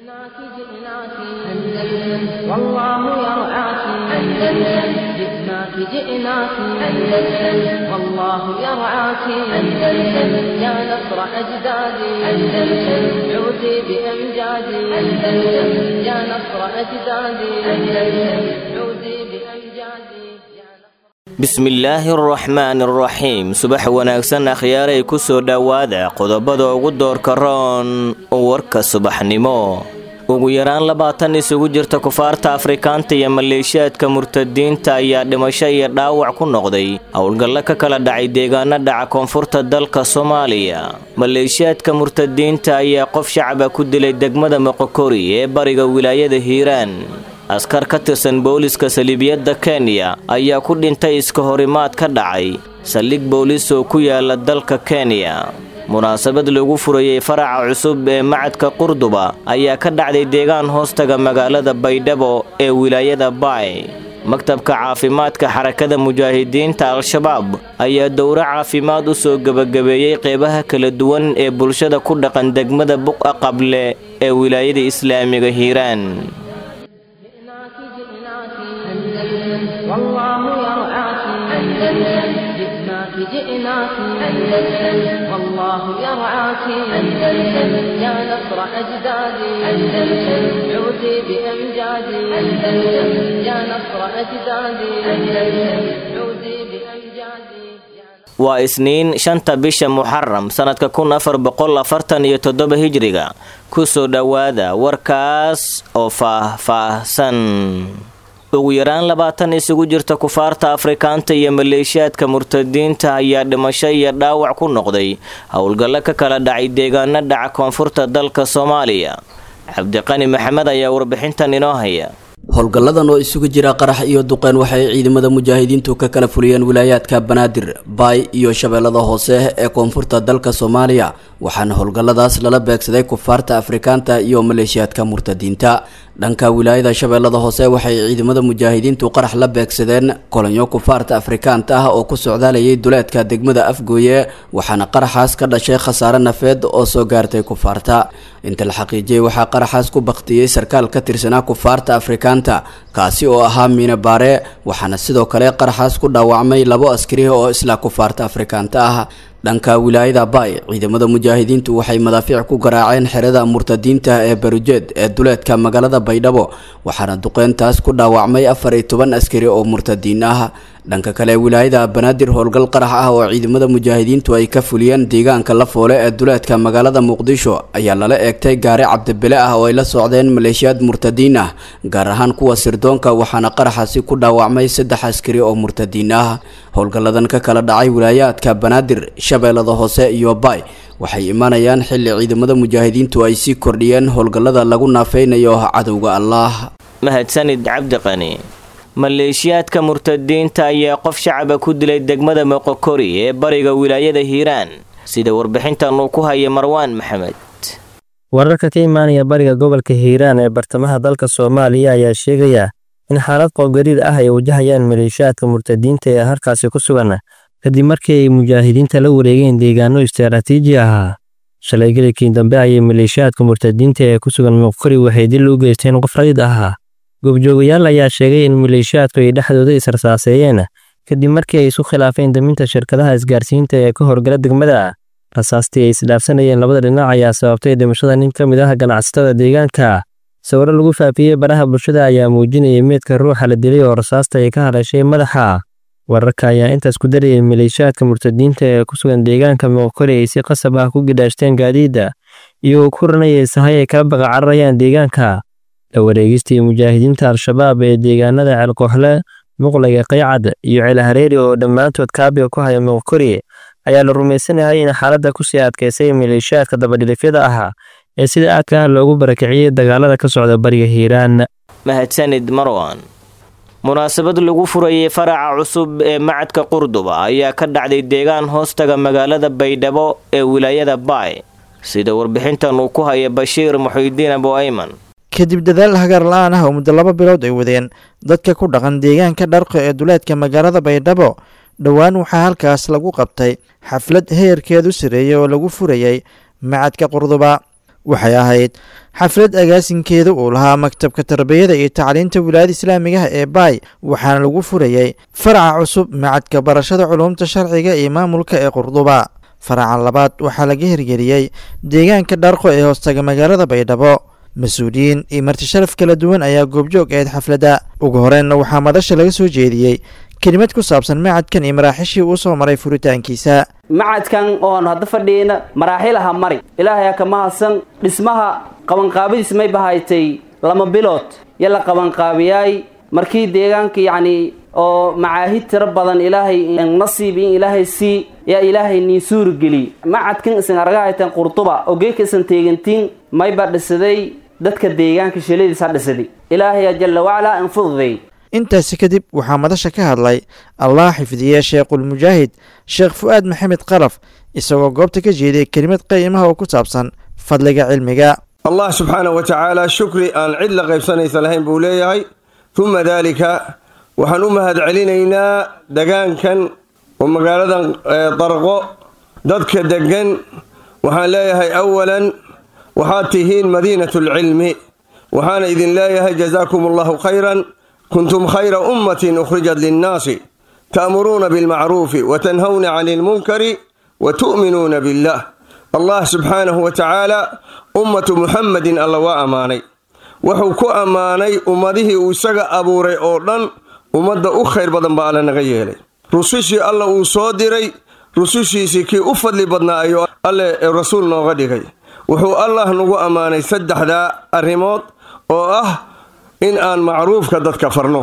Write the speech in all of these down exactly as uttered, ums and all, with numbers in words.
جئناك جئناك أندلس والله يرعاك أندلس جئناك جئناك أندلس والله يرعاك أندلس يا نصر أجدادي أندلس عودي بأمجادي أندلس يا نصر أجدادي أندلس عودي بأمجادي. بسم الله الرحمن الرحيم subax wanaagsan akhyaaray ku soo dhawaada qodobada ugu doorka roon warka subaxnimo ugu yaraan labaatan isugu jirta kufaarta Afrikaanta iyo maleeshiyaadka murtadiinta ayaa dhimasho iyo dhaawac ku noqday howlgalla ka kala dhacay deegaanada dhaca koonfurta dalka Soomaaliya. maleeshiyaadka murtadiinta ayaa qof shacab ku dilay degmada Moqokori ee bariga wilaayada Hiiraan. askar ka tirsan booliska Saldhigyada Kenya ayaa ku dhintay iska horimaad ka dhacay saldhig boolis oo ku yaala dalka Kenya. munaasabad lagu furayay faraca cusub ee macadka Qurduba ayaa ka dhacday deegaan hoostaga magaalada Baydhabo ee wilaayada Bay. maktabka caafimaadka xarakada mujaahidiinta Al-Shabaab ayaa dowro caafimaad u soo gabagabeeyay qeybaha kala duwan ee bulshada ku dhaqan degmada Buqa Qable ee wilaayada Islaamiga Hiiraan. والله يرعاك أندلس جئناك جئناك أندلس والله يرعاك أندلس يا نصر أجدادي أندلس عودي بأمجادي أندلس يا نصر أجدادي أندلس عودي بأمجادي. waa isniin shanta bisha Muharram sanadka kun afar boqol afartan iyo toddoba hijriga. ku soo dhawaada warkaas oo faahfaahsan. ugu yaraan labaatan isugu jirta kufaarta Afrikaanta iyo maleeshiyaadka murtadiinta ayaa dhimasho iyo dhaawac ku noqday howlgalla ka kala dhacay deegaanada dhaca koonfurta dalka Soomaaliya. Cabdiqani Maxamed ayaa warbixintan inoo haya. howlgalladan oo isugu jira qarax iyo duqeyn waxay ciidamada mujaahidiintu ka kala fuliyeen wilaayaadka Banaadir, Bay iyo Shabeellada Hoose ee koonfurta dalka Soomaaliya. waxaana howlgalladaas lala beegsaday kufaarta Afrikaanta iyo maleeshiyaadka murtadiinta. dhanka wilaayada Shabeellada Hoose waxay ciidamada mujaahidiintu qarax la beegsadeen kolonyo kufaarta Afrikaanta ah oo ku socdaalayay duleedka degmada Afgooye, waxaana qaraxaas ka dhashay khasaare nafeed oo soo gaartay kufaarta. inta la xaqiijiyay waxaa qaraxaas ku baqtiyay sarkaal ka tirsanaa kufaarta Afrikaanta kaasi oo ahaa Miina Baare, waxaana sidoo kale qaraxaas ku dhaawacmay labo askari oo isla kufaarta Afrikaanta ah. dhanka wilaayada Bay ciidamada mujaahidiintu waxay madaafiic ku garaaceen xerada murtadiinta ee Barujeed ee duleedka magaalada Baydhabo, waxaana duqeyntaas ku dhaawacmay afar iyo toban askari oo murtadiin ah. dhanka kale wilaayada Banaadir howlgal qarax ah oo ciidamada mujaahidiintu ay ka fuliyeen deegaanka La Foole ee duleedka magaalada Muqdisho ayaa lala eegtay gaari cabdibile ah oo ay la socdeen maleeshiyaad murtadiin ah, gaar ahaan kuwa sirdoonka, waxaana qaraxaasi ku dhaawacmay saddex askari oo murtadiin ah. howlgalladan ka kala dhacay wilaayaadka Banaadir, Shabeellada Hoose iyo Bay waxay imanayaan xilli ciidamada mujaahidiintu ay sii kordhiyeen howlgallada lagu naafeynayo cadowga Allah. mahadsanid Cabdiqani. maleeshiyaadka murtadiinta ayaa qof shacab ku dilay degmada Moqokori ee bariga wilaayada Hiiraan, sida warbixintan uu ku hayay Marwaan Maxamed. wararka ka imaanaya bariga gobolka Hiiraan ee bartamaha dalka Soomaaliya ayaa sheegaya in xaalad qoobgariir ah ay wajahayaan maleeshiyaadka murtadiinta ee halkaasi ku sugan kadib markii ay mujaahidiinta la wareegeen deegaano istiraatiiji ah. shalay galabkii dambe ayay maleeshiyaadka murtadiinta ee ku sugan Moqokori waxay dil u geysteen qof rayid ah. goobjoogayaal ayaa sheegay in maleeshiyaadku ay dhexdooda israsaaseeyeen kadib markii ay isu khilaafeen daminta shirkadaha isgaarsiinta ee ka horgala degmada. rasaastii ay isdhaafsanayeen labada dhinac ayaa sababtay dhimashada nin ka mid ah ganacsatada deegaanka. sawirro lagu faafiyey baraha bulshada ayaa muujinayay meedka ruuxa la dilay oo rasaasta ay ka hadashay madaxa. wararka ayaa intaas ku darayay maleeshiyaadka murtadiinta ee ku sugan deegaanka Moqokori ay si qasab ah ku gidhaashteen gaadiida iyagoo ku ranayay sahay ay kala baqa cararayaan deegaanka. la wareegistii mujaahidiinta Al-Shabaab ee deegaanada Ceelkooxle, Muqlaga, Qaycad iyo Ceel Hareeri oo dhammaantood kaabiga ku haya Moqokori ayaa la rumaysanayaa in xaaladda ku sii adkaysay maleeshiyaadka dabadhilifyada ah ee sida aadka ah loogu barakiciyay dagaalada ka socda bariga Hiiraan. mahadsanid Marwaan. munaasabad lagu furayay faraca cusub ee macadka Qurduba ayaa ka dhacday deegaan hoostaga magaalada Baydhabo ee wilaayada Bay, sida warbixintan uu ku hayay Bashiir Muxiidiin Abu Ayman. kadib dadaal hagar la'aan ah oo muddo laba bilood ay wadeen dadka ku dhaqan deegaanka Dharqo ee duleedka magaalada Baydhabo, dhowaan waxaa halkaas lagu qabtay xaflad heerkeedu sareeyay oo lagu furayay macadka Qurduba. waxay ahayd xaflad agaasinkeeda uu lahaa maktabka tarbiyada iyo tacliinta wilaayada islaamigaha ee baay waxaana lagu furayey faraca cusub macadka barashada culuumta sharciga iyo maamulka ee qurduba faraca labaad waxaa laga hirgeliyey deegaanka dharqo ee hoostaga magaalada baydhabo mas-uuliyiin iyo marti sharaf kala duwan ayaa goobjoog ahayd xafladda ugu horeenna waxaa madasha laga soo jeediyey kelimad ku saabsan macadkan iyo maraaxishii uu soo maray furitaankiisa macadkan oon hadda fadhiyeyna maraaxilaha mari ilaahay ka mahadsan dhismaha qabanqaabadiis may bahaytay lama bilood yala qabanqaabiyay markii deegaanka yacni oo macaahid tiro badan ilaahay nasiib in ilaahay si ya ilaahay nii suurgeli macadkan isan argahaytan qurtuba oo geeka isan teegantiin may ba dhisaday dadka deegaanka shaleediisa dhisaday ilaahay jalla wacala anfuday intaasi kadib waxaa madasha ka hadlay allah xifdiye sheekhul mujaahid sheekh fu'aad maxamed qalaf isagoo goobta ka jeediyey kelimad qiimaha oo ku saabsan fadliga cilmiga allah subxaanahu wa tacaala shukri aan cid la qaybsanaysa lahayn buu leeyahay uma daalika waxaan u mahad celinaynaa degaankan oo magaaladan darqo dadka degan waxaan leeyahay awalan waxaad tihiin madiinatu lcilmi waxaana idin leeyahay jazaakum allahu khayran kuntum khayra ummatin ukhrijat linnaasi ta'muruuna bilmacruufi watanhawna cani ilmunkari watu'minuuna billah allah subxaanahu wa tacaala ummatu muxammadin alla waa ammaanay wuxuu ku ammaanay ummadihii uu isaga abuuray oo dhan ummadda u khayr badan baa alla naga yeelay rusushii alla uu soo diray rusushiisii kii u fadli badnaa ayuu alle rasuul nooga dhigay wuxuu allah nagu ammaanay saddexdaa arrimood oo ah in aan macruufka dadka farno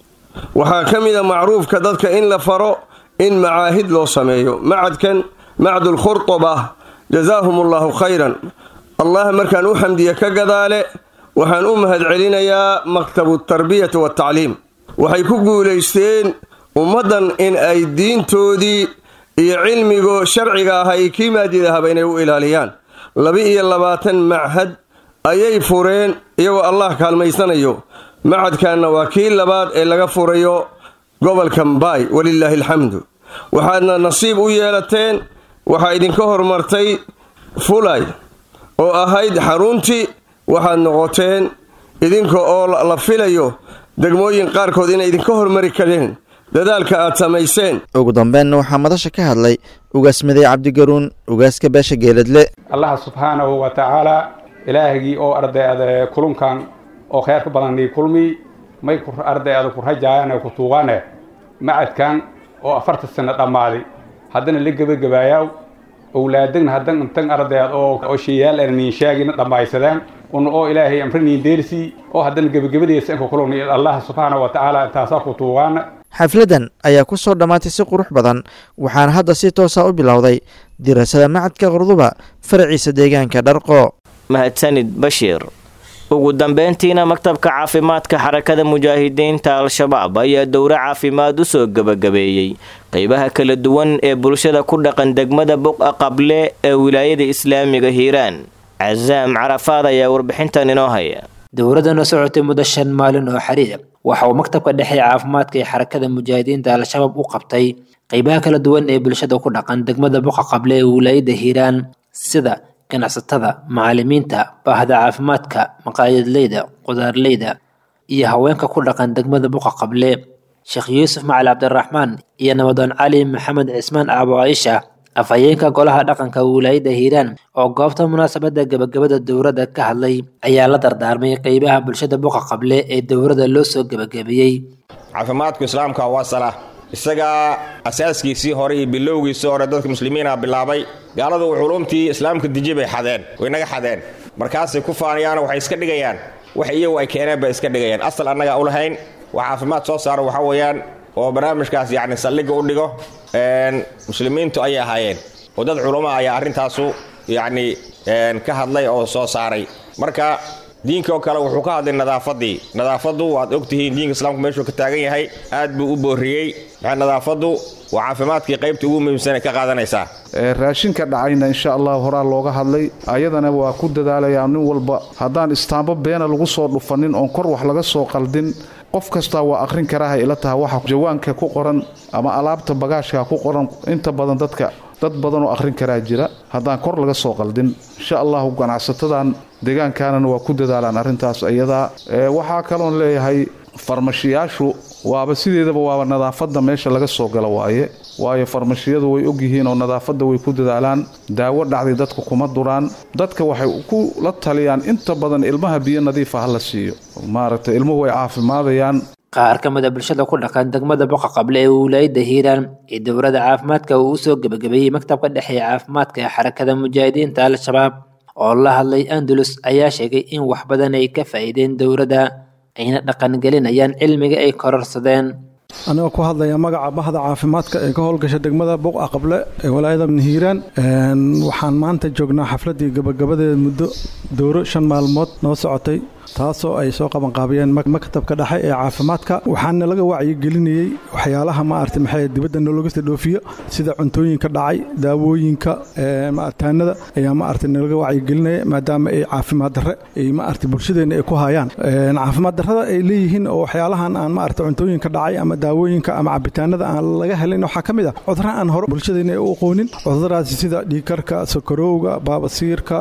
waxaa ka mid a macruufka dadka in la faro in macaahid loo sameeyo macadkan macdul khurtuba jazaahum allahu khayran allah markaan u xamdiye ka gadaale waxaan u mahad celinayaa maktabu tarbiyati watacliim waxay ku guulaysteen ummaddan in ay diintoodii iyo cilmigo sharciga ah ay kii maadidahaba inay u ilaaliyaan laba-iyo labaatan machad ayay fureen iyagoo allah kaalmaysanayo macadkanna waa kii labaad ee laga furayo gobolka mbaay walilaahi alxamdu waxaadna nasiib u yeelateen waxaa idinka hormartay fulay oo ahayd xaruntii waxaad noqoteen idinka oo la filayo degmooyin qaarkood inay idinka hormari kareen dadaalka aad samayseen ugu dambeynna waxaa madasha ka hadlay ugaasmaday cabdigaruun ugaaska beesha geeladle allah subxaanahu wa tacaala ilaahgii oo ardayada kulunkan oo khayrka badanii kulmi may ardayada ku rajaayaan ku tuugaane macadkan oo afarta sano dhammaaday haddana la gebagabaayaa owlaadagna haddan intan ardayad oo sheeyaal aan sheegina dhammaysadaan un oo ilaahay amraniin deersi oo haddana gebagabadeesa inka kulun allah subxaanahu wa tacaala intaasaa ku tuugaana xafladan ayaa ku soo dhammaatay si qurux badan waxaana hadda si toosa u bilowday dirasada macadka qurduba faraciisa deegaanka dharqo mahadsanid bashiir ugu dambeyntiina maktabka caafimaadka xarakada mujaahidiinta al-shabaab ayaa dowro caafimaad u soo gebagabeeyey qeybaha kala duwan ee bulshada ku dhaqan degmada buqa qable ee wilaayada islaamiga hiiraan cazaam carafaad ayaa warbixintan inoo haya dowladana socotay muddo shan maalin oo xiriir waxa uu maktabka dhexe caafimaadka ee xarakada mujaahidiinta al-shabaab u qabtay qeybaha kala duwan ee bulshada ku dhaqan degmada buqa qable ee wilaayada hiiraan sida ganacsatada macallimiinta baahda caafimaadka maqaayadleyda qudaarleyda iyo haweenka ku dhaqan degmada buqa qable sheekh yuusuf macali cabdiraxmaan iyo nabadoon cali maxamed cismaan aabo caaisha afhayeenka golaha dhaqanka wilaayada hiiraan oo goobta munaasabada gabagabada dowladda ka hadlay ayaa la dardaarmay qeybaha bulshada buqa qable ee dowladda loo soo gabagabeeyey caafimaadku islaamka waa sala isagaa asaaskiisii hore iyo bilowgiisii hore dadka muslimiina bilaabay gaaladu culumtii islaamka diji bay xadeen way naga xadeen markaasay ku faanayaan waxay iska dhigayaan wax iyagu ay keeneen bay iska dhigayaan asal annaga u lahayn wax caafimaad soo saaro waxa weeyaan oo barnaamijkaas yacni saldhigga u dhigo muslimiintu ayay ahaayeen oo dad culummo ayaa arrintaasu yacni ka hadlay oo soo saaray marka diinka oo kale wuxuu ka hadlay nadaafadii nadaafadu waad ogtihiin diinka islaamku meeshuu ka taagan yahay aad buu u booriyey maxaa nadaafadu waa caafimaadkii qaybta ugu muhiimsan ee ka qaadanaysaa raashinka dhacayna insha allah horaa looga hadlay ayadana waa ku dadaalayaa nin walba haddaan istaambo beena lagu soo dhufanin oon kor wax laga soo qaldin qof kastaa waa akhrin karaaha ila taha waxa jawaanka ku qoran ama alaabta bagaashka ku qoran inta badan dadka dad badan oo akhrin karaa jira haddaan kor laga soo qaldin insha allahu ganacsatadan deegaankaanana waa ku dadaalaan arrintaas iyadaa waxaa kaloon leeyahay farmashiyaashu waaba sideedaba waaba nadaafadda meesha laga soo galo waaye waayo farmashiyadu way ogyihiin oo nadaafadda way ku dadaalaan daawo dhacday dadku kuma duraan dadka waxay ku la taliyaan inta badan ilmaha biyo nadiif ah la siiyo maaragtay ilmuhu way caafimaadayaan qaar ka mid ah bulshada ku dhaqan degmada Buqa Qable ee wilaayada Hiiraan ee dowladda caafimaadka uu soo gabagabeeyay maktabka dhexe ee caafimaadka ee xarakada mujaahidiinta al-shabaab oo la hadlay Andalus ayaa sheegay in wax badan ay ka faa'iideen dowladda ayna dhaqan gelinayaan cilmiga ay kororsadeen anigoo ku hadlaya magaca bahda caafimaadka ee ka howlgasha degmada Buqa Qable ee wilaayada Hiiraan waxaan maanta joognaa xafladii gabagabadeeda muddo dowro shan maalmood noo socotay taasoo ay soo qaban qaabiyeen maktabka dhexe ee caafimaadka waxaana laga wacyi gelinayay waxyaalaha ma artay maxay dibadda nologasta dhoofiyo sida cuntooyinka dhacay daawooyinka ma artaanada ayaa ma artay laga wacyi gelinayay maadaama ay caafimaad darre ay ma artay bulshadeena ay ku hayaan caafimaad darrada ay leeyihiin oo waxyaalahan aan ma artay cuntooyinka dhacay ama daawooyinka ama cabitaanada aan laga helin waxa kamid ah cudurro aan hore bulshadeena u aqoonin cuduradaasi sida dhiigkarka sokorowga baabasiirka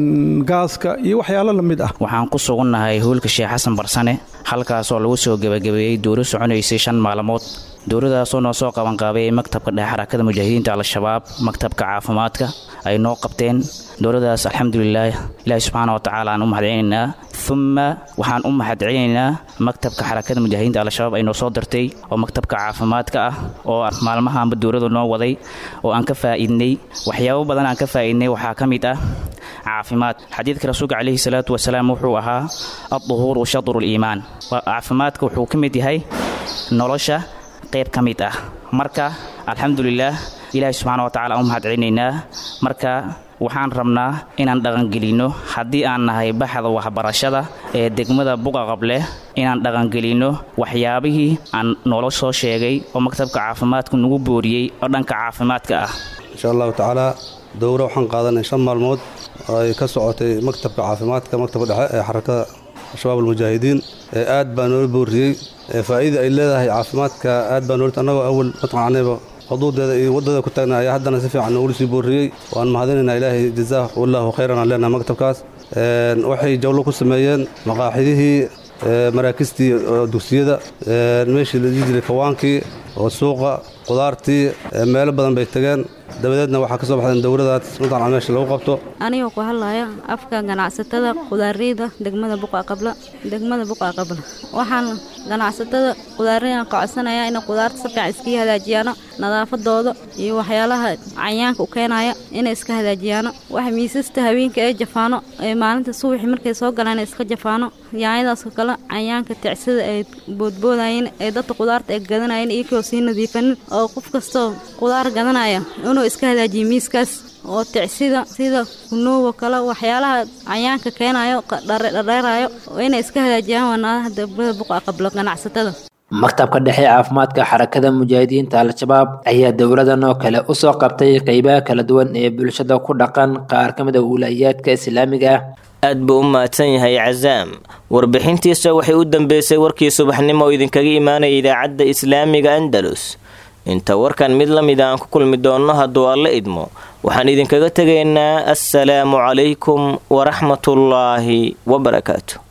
gaaska iyo waxyaalo la mid ah waxaan ku sugannahay hoolka Sheekh Xasan Barsane halkaas oo lagu soo gabagabeeyay dowro soconaysay shan maalmood dowradaasoo noo soo qaban qaabay maktabka dhexe xarakada mujaahidiinta al-shabaab maktabka caafimaadka ay noo qabteen dowradaas alxamdulillaah ilaahay subxaanahu wa tacaala aan u mahadcelinaynaa thumma waxaan u mahadcelinaynaa maktabka xarakada mujaahidiinta al-shabaab ay noo soo dirtay oo maktabka caafimaadka ah oo maalmahaanba dowrada noo waday oo aan ka faa'iidnay waxyaabo badan aan ka faa'iidnay waxaa ka mid ah caafimaad xadiidka rasuulka calayhi salaatu wasalaam wuxuu ahaa ad-duhuuru shadru al-iimaan caafimaadka wuxuu ka mid yahay nolosha qayb ka mid ah marka alxamdulillaah ilaahay subxaanahu wa tacaala aan u mahadcelinaynaa marka waxaan rabnaa inaan dhaqangelinno haddii aan nahay baxda waxbarashada ee degmada Buqa Qable inaan dhaqangelinno waxyaabihii aan nolol soo sheegay oo maktabka caafimaadku nagu booriyey oo dhanka caafimaadka ah insha allahu tacaala dowro waxaan qaadanay shan maalmood ay ka socotay maktabka caafimaadka maktabka dhexe ee xarakada shabaab al-mujaahidiin ee aad baa noola booriyey faa'iida ay leedahay caafimaadka aad baa noola annagoo awal matqacanayba xuduudeeda iyo wadada ku taagnaa ayaa haddana si fiican noogu sii booriyey waan mahadinaynaa ilaahay jazaahu wallahu khayran aan leenahay maktabkaas waxay jawlo ku sameeyeen maqaaxidihii maraakistii dugsiyada meeshii la jiray kawaankii oo suuqa qudaartii meelo badan bay tageen dabadeedna waxaa ka soo baxday dowladaas mudaan meesha lagu qabto anigoo ku hadlaya afka ganacsatada qudaareyda degmada Buqa Qable degmada Buqa Qable waxaan ganacsatada qudaareyda qocsanayaa in qudaarta si fiican iska hagaajiyaan nadaafadooda iyo waxyaalaha cayaanka u keenaya in iska hagaajiyaan waxa miisasta haweenka ee jafaano ee maalinta subax markay soo galaan iska jafaano yaayadaas kale cayaanka ticsada ay boodboodayeen ee dadka qudaarta ay gadanayeen iyo si nadiifan oo qof kasto qudaar gadanaya inuu iska hagaajiyo miiskaas oo ticsida sida kunoowa kale waxyaalaha cayaanka keenayo dhareerayo in iska hagaajiyaan wanaha degmada Buqa Qable ganacsatada maktabka dhexe caafimaadka xarakada mujaahidiinta al-shabaab ayaa dowladan oo kale u soo qabtay qaybaha kala duwan ee bulshada ku dhaqan qaar ka mid ah wilaayadka islaamiga ah aad buu u mahadsan yahay Cazaam warbixintiisa waxay u dambeysay warkii subaxnimo oo idinkaga imaanay idaacadda islaamiga Andalus inta warkan mid la mid aan ku kulmi doono hadduu alla idmo waxaan idinkaga tegaynaa assalaamu calaykum wa raxmatullaahi wa barakaatuh